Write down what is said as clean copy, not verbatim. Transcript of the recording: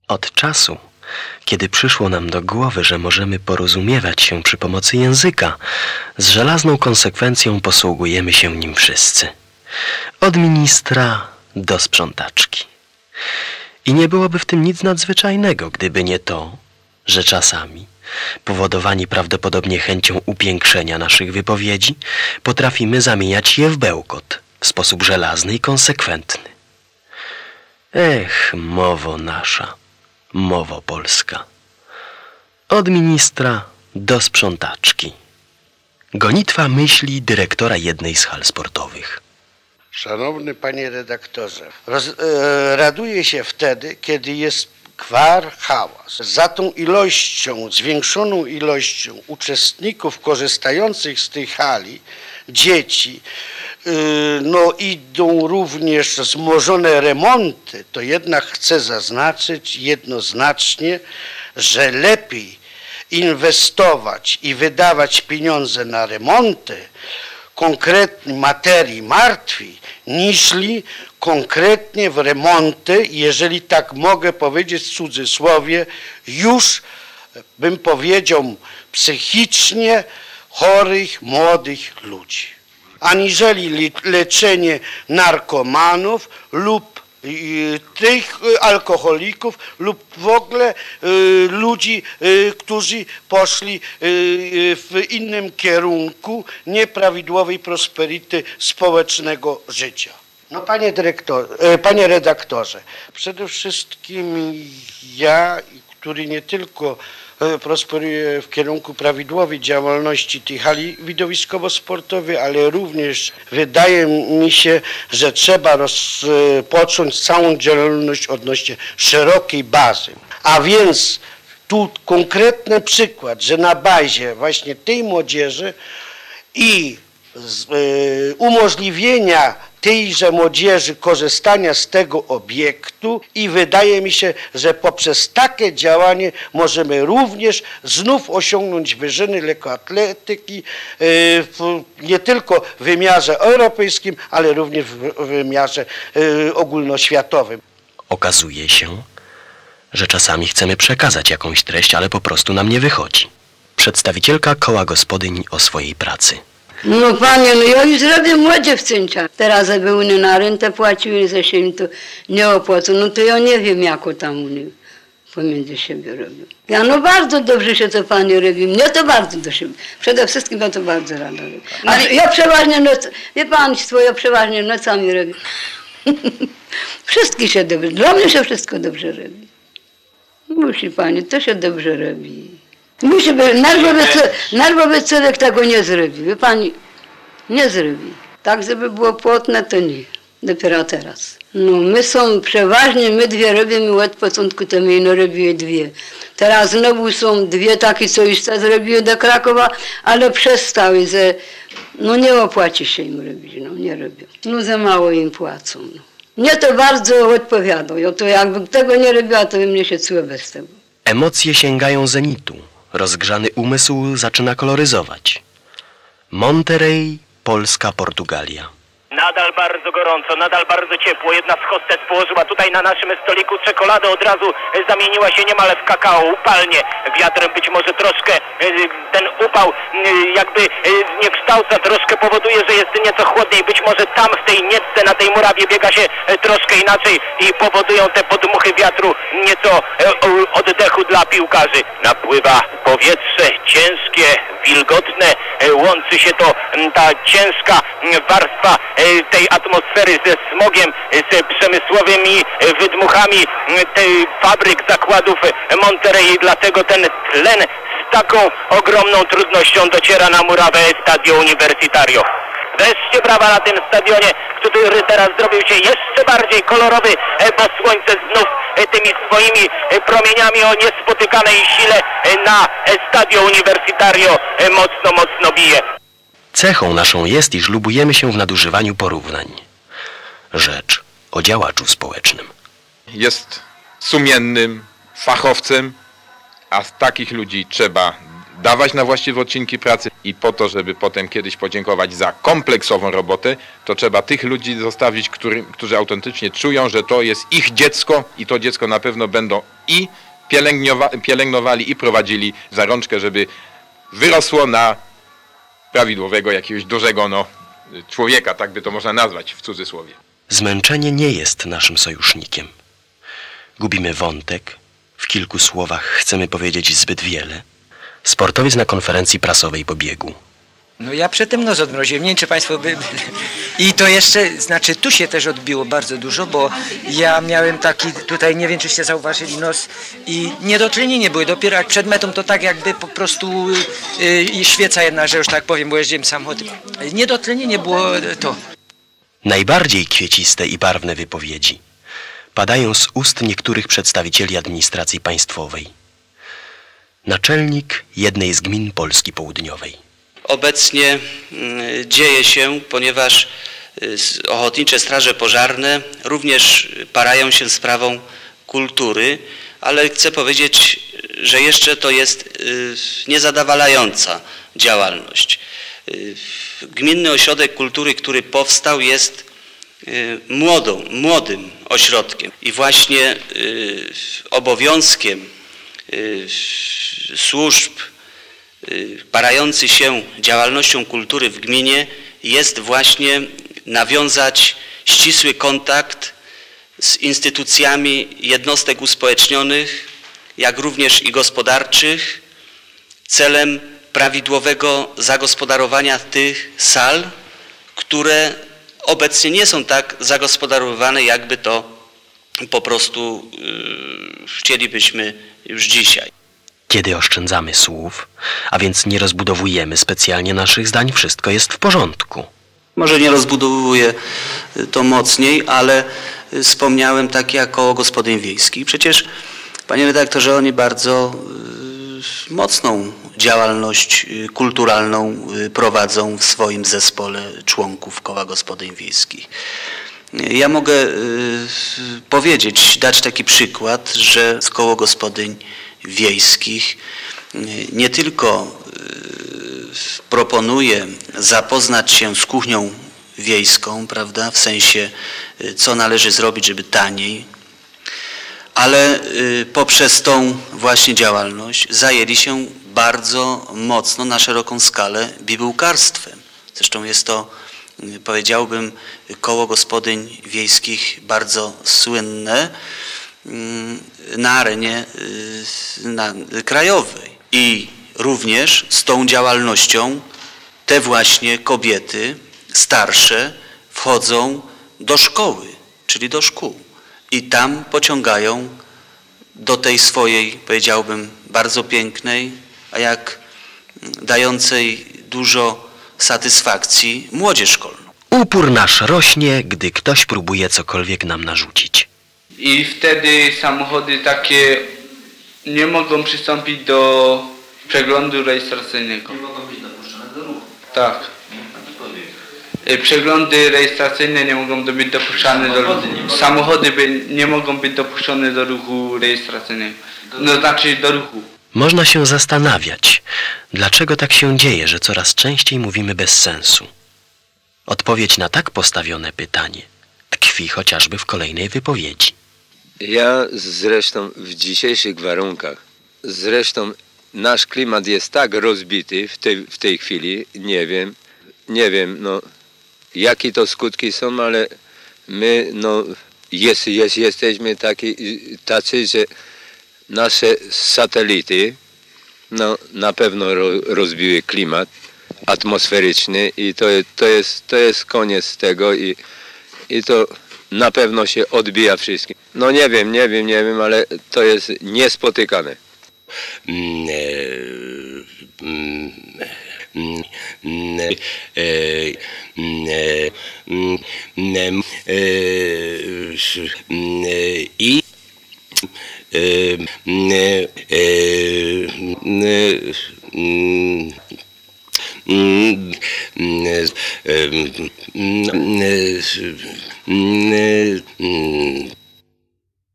Od czasu, kiedy przyszło nam do głowy, że możemy porozumiewać się przy pomocy języka, z żelazną konsekwencją posługujemy się nim wszyscy. Od ministra do sprzątaczki. I nie byłoby w tym nic nadzwyczajnego, gdyby nie to, że czasami, powodowani prawdopodobnie chęcią upiększenia naszych wypowiedzi, potrafimy zamieniać je w bełkot w sposób żelazny i konsekwentny. Ech, mowo nasza, mowo polska. Od ministra do sprzątaczki. Gonitwa myśli dyrektora jednej z hal sportowych. Szanowny panie redaktorze, raduję się wtedy, kiedy jest gwar, hałas. Za tą ilością, zwiększoną ilością uczestników korzystających z tej hali, dzieci, idą również wzmożone remonty, to jednak chcę zaznaczyć jednoznacznie, że lepiej inwestować i wydawać pieniądze na remonty konkretnej materii martwi, niżli konkretnie w remonty, jeżeli tak mogę powiedzieć w cudzysłowie, już bym powiedział psychicznie chorych, młodych ludzi. Aniżeli leczenie narkomanów lub tych alkoholików lub w ogóle ludzi, którzy poszli w innym kierunku nieprawidłowej prosperity społecznego życia. No panie redaktorze, przede wszystkim ja, który nie tylko prosperuje w kierunku prawidłowej działalności tej hali widowiskowo-sportowej, ale również wydaje mi się, że trzeba rozpocząć całą działalność odnośnie szerokiej bazy. A więc tu konkretny przykład, że na bazie właśnie tej młodzieży i umożliwienia tejże młodzieży korzystania z tego obiektu i wydaje mi się, że poprzez takie działanie możemy również znów osiągnąć wyżyny lekkoatletyki nie tylko w wymiarze europejskim, ale również w wymiarze ogólnoświatowym. Okazuje się, że czasami chcemy przekazać jakąś treść, ale po prostu nam nie wychodzi. Przedstawicielka koła gospodyń o swojej pracy. No panie, ja już robię młodzie w Cyncia. Teraz żeby oni na rentę płacili, że się im to nie opłaca, no to ja nie wiem, jako tam oni pomiędzy siebie robią. Ja bardzo dobrze się to pani robi, mnie to bardzo do siebie. Przede wszystkim ja to bardzo rada robię. Ale ja przeważnie wie państwo, ja przeważnie nocami robię. Wszystkie się dobrze, dla mnie się wszystko dobrze robi. Musi pani, to się dobrze robi. Musi być, nerwowy człowiek tego nie zrobi, wie pani, nie zrobi. Tak, żeby było płotne, to nie, dopiero teraz. No, my są przeważnie, my dwie robimy od początku, to my no robiły dwie. Teraz znowu są dwie takie, co już zrobiły do Krakowa, ale przestały, że no nie opłaci się im robić, no nie robią. No za mało im płacą. No. Mnie to bardzo odpowiada, ja to jakby tego nie robiła, to by mnie się czuło bez tego. Emocje sięgają zenitu. Rozgrzany umysł zaczyna koloryzować. Monterey, Polska, Portugalia. Nadal bardzo gorąco, nadal bardzo ciepło. Jedna z hostes położyła tutaj na naszym stoliku czekoladę, od razu zamieniła się niemal w kakao, upalnie. Wiatrem być może troszkę ten upał jakby zniekształca, troszkę powoduje, że jest nieco chłodniej. Być może tam w tej niecce, na tej murawie biega się troszkę inaczej i powodują te podmuchy wiatru nieco oddechu dla piłkarzy. Napływa powietrze ciężkie, wilgotne, łączy się to ta ciężka warstwa tej atmosfery ze smogiem, z przemysłowymi wydmuchami tej fabryk, zakładów Monterey, dlatego ten tlen z taką ogromną trudnością dociera na murawę Stadio Universitario. Wreszcie brawa na tym stadionie, który teraz zrobił się jeszcze bardziej kolorowy, bo słońce znów tymi swoimi promieniami o niespotykanej sile na Stadio Universitario mocno bije. Cechą naszą jest, iż lubujemy się w nadużywaniu porównań. Rzecz o działaczu społecznym. Jest sumiennym fachowcem, a takich ludzi trzeba dawać na właściwe odcinki pracy i po to, żeby potem kiedyś podziękować za kompleksową robotę, to trzeba tych ludzi zostawić, którzy autentycznie czują, że to jest ich dziecko i to dziecko na pewno będą i pielęgnowali i prowadzili za rączkę, żeby wyrosło na prawidłowego jakiegoś dużego człowieka, tak by to można nazwać w cudzysłowie. Zmęczenie nie jest naszym sojusznikiem. Gubimy wątek, w kilku słowach chcemy powiedzieć zbyt wiele. Sportowiec na konferencji prasowej po biegu. No ja przedtem nos odmroziłem, nie wiem czy państwo by... I to jeszcze, znaczy tu się też odbiło bardzo dużo, bo ja miałem taki, tutaj nie wiem czyście zauważyli, nos i niedotlenienie były, dopiero jak przed metą to tak jakby po prostu świeca jedna, że już tak powiem, bo jeździłem samochodem. Niedotlenienie było to. Najbardziej kwieciste i barwne wypowiedzi padają z ust niektórych przedstawicieli administracji państwowej. Naczelnik jednej z gmin Polski Południowej. Obecnie dzieje się, ponieważ ochotnicze straże pożarne również parają się sprawą kultury, ale chcę powiedzieć, że jeszcze to jest niezadowalająca działalność. Gminny Ośrodek Kultury, który powstał, jest młodym ośrodkiem i właśnie obowiązkiem służb parający się działalnością kultury w gminie jest właśnie nawiązać ścisły kontakt z instytucjami jednostek uspołecznionych, jak również i gospodarczych, celem prawidłowego zagospodarowania tych sal, które obecnie nie są tak zagospodarowane, jakby to po prostu chcielibyśmy już dzisiaj. Kiedy oszczędzamy słów, a więc nie rozbudowujemy specjalnie naszych zdań, wszystko jest w porządku. Może nie rozbudowuję to mocniej, ale wspomniałem takie jak koło gospodyń wiejskich. Przecież, panie redaktorze, oni bardzo mocną działalność kulturalną prowadzą w swoim zespole członków koła gospodyń wiejskich. Ja mogę powiedzieć, dać taki przykład, że z koło gospodyń wiejskich nie tylko proponuje zapoznać się z kuchnią wiejską, prawda, w sensie co należy zrobić, żeby taniej, ale poprzez tą właśnie działalność zajęli się bardzo mocno na szeroką skalę bibułkarstwem. Zresztą jest to, powiedziałbym, koło gospodyń wiejskich bardzo słynne na arenie krajowej. I również z tą działalnością te właśnie kobiety starsze wchodzą do szkoły, czyli do szkół. I tam pociągają do tej swojej, powiedziałbym, bardzo pięknej, a jak dającej dużo satysfakcji młodzież szkolną. Upór nasz rośnie, gdy ktoś próbuje cokolwiek nam narzucić. I wtedy samochody takie nie mogą przystąpić do przeglądu rejestracyjnego. Nie mogą być dopuszczone do ruchu. Tak. Przeglądy rejestracyjne nie mogą być dopuszczane do ruchu. Samochody nie mogą być dopuszczone do ruchu rejestracyjnego. No znaczy do ruchu. Można się zastanawiać, dlaczego tak się dzieje, że coraz częściej mówimy bez sensu. Odpowiedź na tak postawione pytanie tkwi chociażby w kolejnej wypowiedzi. Ja zresztą w dzisiejszych warunkach, nasz klimat jest tak rozbity w tej chwili, nie wiem, no jakie to skutki są, ale my jesteśmy tacy, że nasze satelity na pewno rozbiły klimat atmosferyczny i to jest koniec tego i to na pewno się odbija wszystkim. No nie wiem, ale to jest niespotykane.